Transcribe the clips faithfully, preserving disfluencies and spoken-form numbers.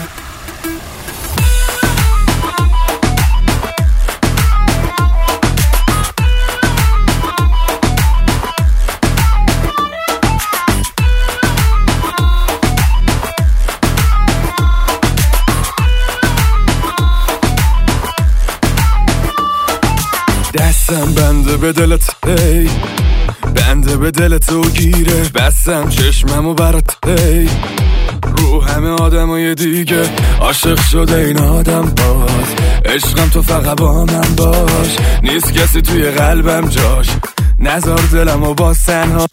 دستم بنده به دلت ای بنده به دلت و گیره بستم چشممو برات ای رو همه آدمای دیگه عاشق شده این آدم باز عشقم تو فقط با من باش نیست کسی توی قلبم جاش نذار دلمو باز تنهاش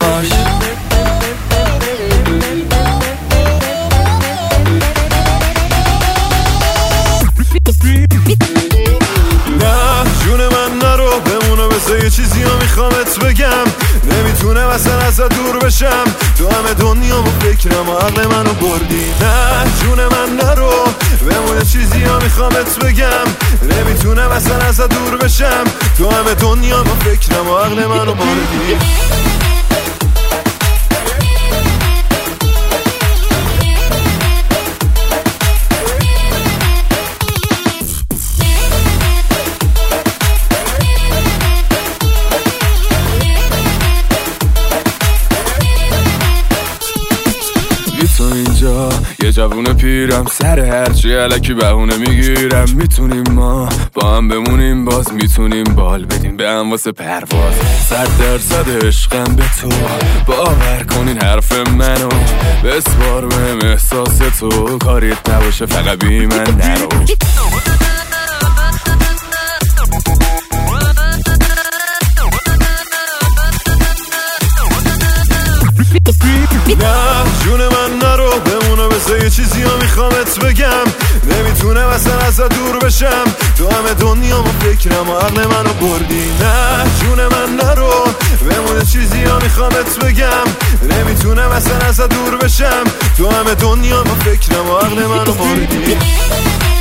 یه چیزی رو میخوامت بگم نمیتونم اصلا ازت دور بشم تو همه دنیامو فکرم و عقل منو بردی نه جون من نرو بمونه چیزی رو میخوامت بگم نمیتونم اصلا ازت دور بشم تو همه دنیامو فکرم و عقل منو بردی تو اینجا یه جوون پیرم سر هرچی علکی بهونه میگیرم میتونیم ما با هم بمونیم باز میتونیم بال بدیم به هم واسه پرواز صد درصد عشقم به تو باور کنین حرف منو بسپار بهم احساس تو کاریت نباشه فقط بی من نرو نه جون من نرو بمونه بذار یه چیزی رو میخوامت بگم نمیتونم اصلا ازت دور بشم تو همه دنیامو فکرم و عقل منو بردی نه جون من نرو بمونه چیزی رو میخوامت بگم نمیتونم اصلا ازت دور بشم تو همه دنیامو فکرم و عقل منو بردی